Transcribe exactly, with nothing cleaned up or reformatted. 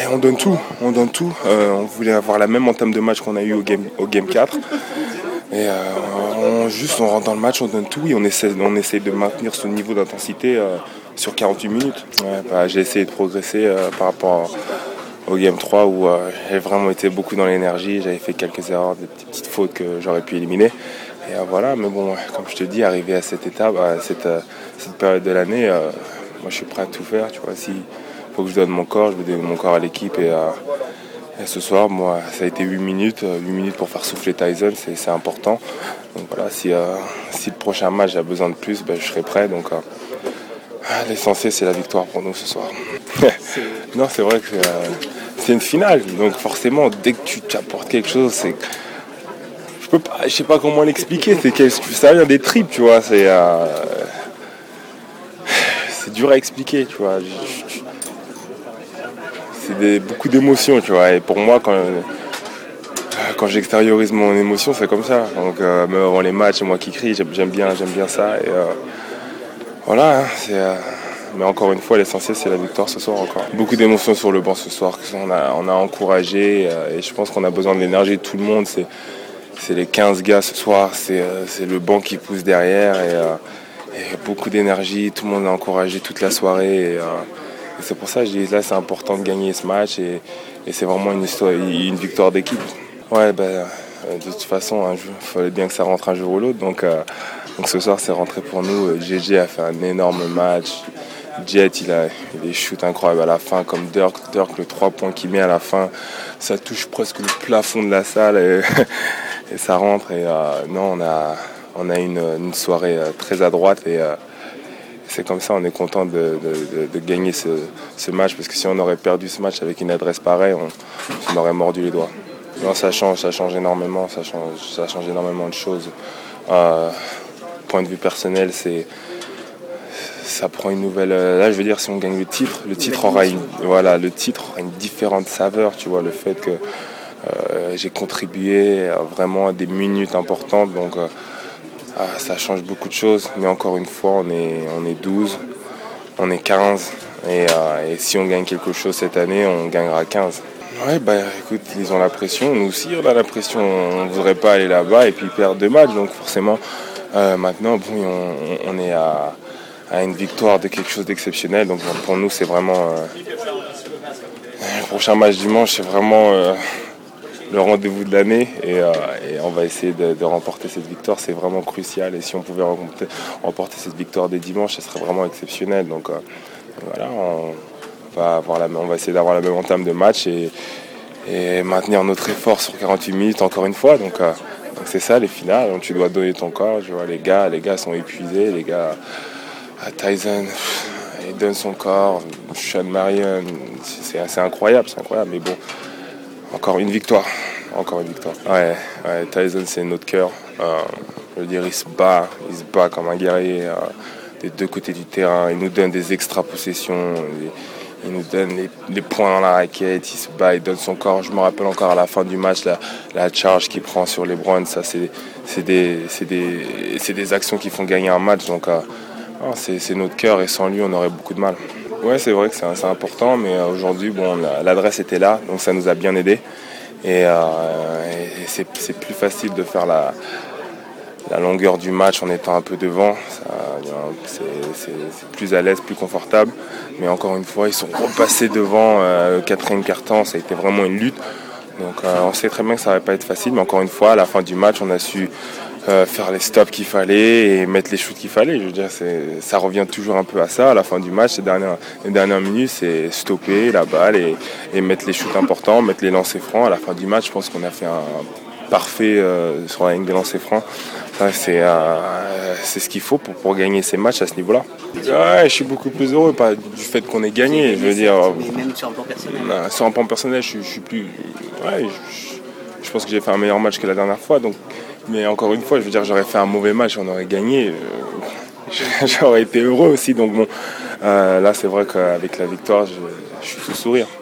on donne tout, on donne tout. Euh, on voulait avoir la même entame de match qu'on a eu au game, au game quatre. Et euh, on, juste on rentre dans le match, on donne tout et on essaie, on essaie de maintenir ce niveau d'intensité euh, sur quarante-huit minutes. Ouais, bah, j'ai essayé de progresser euh, par rapport au game trois où euh, j'ai vraiment été beaucoup dans l'énergie. J'avais fait quelques erreurs, des petites fautes que j'aurais pu éliminer. Et euh, voilà, mais bon, comme je te dis, arrivé à cette étape, à cette, euh, cette période de l'année, euh, moi je suis prêt à tout faire. Tu vois, si faut que je donne mon corps, je vais donner mon corps à l'équipe. Et, euh, et ce soir, moi, ça a été huit minutes. huit minutes pour faire souffler Tyson, c'est, c'est important. Donc voilà, si, euh, si le prochain match a besoin de plus, ben, je serai prêt. Donc euh, l'essentiel, c'est la victoire pour nous ce soir. Non, c'est vrai que c'est, euh, c'est une finale. Donc forcément, dès que tu t'apportes quelque chose, c'est... Je peux pas, je sais pas comment l'expliquer. C'est que ça vient des tripes, tu vois. C'est, euh, c'est dur à expliquer, tu vois. C'est des, beaucoup d'émotions, tu vois. Et pour moi, quand, quand j'extériorise mon émotion, c'est comme ça. Donc euh, même avant les matchs, c'est moi qui crie. J'aime, j'aime bien, j'aime bien ça. Et euh, voilà. Hein, c'est, euh, mais encore une fois, l'essentiel, c'est la victoire ce soir encore. Beaucoup d'émotions sur le banc ce soir. On a, on a encouragé euh, et je pense qu'on a besoin de l'énergie de tout le monde. C'est, c'est les quinze gars ce soir. C'est, euh, c'est le banc qui pousse derrière et, euh, et beaucoup d'énergie. Tout le monde a encouragé toute la soirée. Et, euh, Et c'est pour ça que je dis là c'est important de gagner ce match et, et c'est vraiment une, histoire, une victoire d'équipe. Ouais, ben, de toute façon, il fallait bien que ça rentre un jour ou l'autre. Donc, euh, donc ce soir c'est rentré pour nous. G G a fait un énorme match. Jet il a, il a des shoots incroyables à la fin comme Dirk. Dirk le trois points qu'il met à la fin, ça touche presque le plafond de la salle et, et ça rentre. Et euh, non, on a, on a une, une soirée très à droite et euh, c'est comme ça, on est content de, de, de, de gagner ce, ce match parce que si on aurait perdu ce match avec une adresse pareille, on, on aurait mordu les doigts. Non, ça change, ça change énormément, ça change, ça change énormément de choses. Euh, point de vue personnel, c'est, ça prend une nouvelle. Là, je veux dire, si on gagne le titre, le titre aura une, voilà, le titre aura une différente saveur. Tu vois, le fait que euh, j'ai contribué vraiment à des minutes importantes, donc. Euh, Ah, ça change beaucoup de choses, mais encore une fois, on est, on est douze, on est quinze, et, euh, et si on gagne quelque chose cette année, on gagnera quinze. Ouais, bah écoute, ils ont la pression, nous aussi on a la pression, on ne voudrait pas aller là-bas et puis perdre deux matchs, donc forcément, euh, maintenant, bon, on, on est à, à une victoire de quelque chose d'exceptionnel, donc pour nous, c'est vraiment... Euh, le prochain match dimanche, c'est vraiment... Euh, le rendez-vous de l'année et, euh, et on va essayer de, de remporter cette victoire, c'est vraiment crucial et si on pouvait remporter, remporter cette victoire dès dimanche, ce serait vraiment exceptionnel. Donc euh, voilà, on va, avoir la, on va essayer d'avoir la même entame de match et, et maintenir notre effort sur quarante-huit minutes encore une fois. Donc, euh, donc c'est ça les finales, donc tu dois donner ton corps. Je vois les gars, les gars sont épuisés, les gars à Tyson, il donne son corps, Sean Marion, c'est, c'est incroyable, c'est incroyable, mais bon. Encore une victoire, encore une victoire. Ouais, ouais Tyson c'est notre cœur. Euh, je veux dire, il se bat, il se bat comme un guerrier euh, des deux côtés du terrain. Il nous donne des extra possessions, il, il nous donne les, les points dans la raquette, il se bat, il donne son corps. Je me rappelle encore à la fin du match la, la charge qu'il prend sur les Browns. Ça c'est, c'est des, c'est des, c'est des actions qui font gagner un match. Donc euh, c'est, c'est notre cœur et sans lui on aurait beaucoup de mal. Ouais, c'est vrai que c'est, c'est important, mais aujourd'hui, bon, l'adresse était là, donc ça nous a bien aidé. Et, euh, et c'est, c'est plus facile de faire la, la longueur du match en étant un peu devant. Ça, c'est, c'est, c'est plus à l'aise, plus confortable. Mais encore une fois, ils sont repassés devant euh, le quatrième quart-temps. Ça a été vraiment une lutte. Donc euh, on sait très bien que ça ne va pas être facile, mais encore une fois, à la fin du match, on a su Euh, faire les stops qu'il fallait et mettre les shoots qu'il fallait. Je veux dire, c'est, ça revient toujours un peu à ça. À la fin du match, les dernières, les dernières minutes, c'est stopper la balle et, et mettre les shoots importants, mettre les lancers francs. À la fin du match, je pense qu'on a fait un parfait euh, sur la ligne des lancers francs. Ça, c'est, euh, c'est ce qu'il faut pour, pour gagner ces matchs à ce niveau-là. Ouais, je suis beaucoup plus heureux pas du fait qu'on ait gagné. Je veux dire, mais même sur un plan personnel. Euh, sur un plan personnel, je, je suis plus. Ouais, je, je pense que j'ai fait un meilleur match que la dernière fois. Donc, mais encore une fois, je veux dire, j'aurais fait un mauvais match, on aurait gagné. Euh, j'aurais été heureux aussi. Donc bon, euh, là, c'est vrai qu'avec la victoire, je, je suis tout sourire.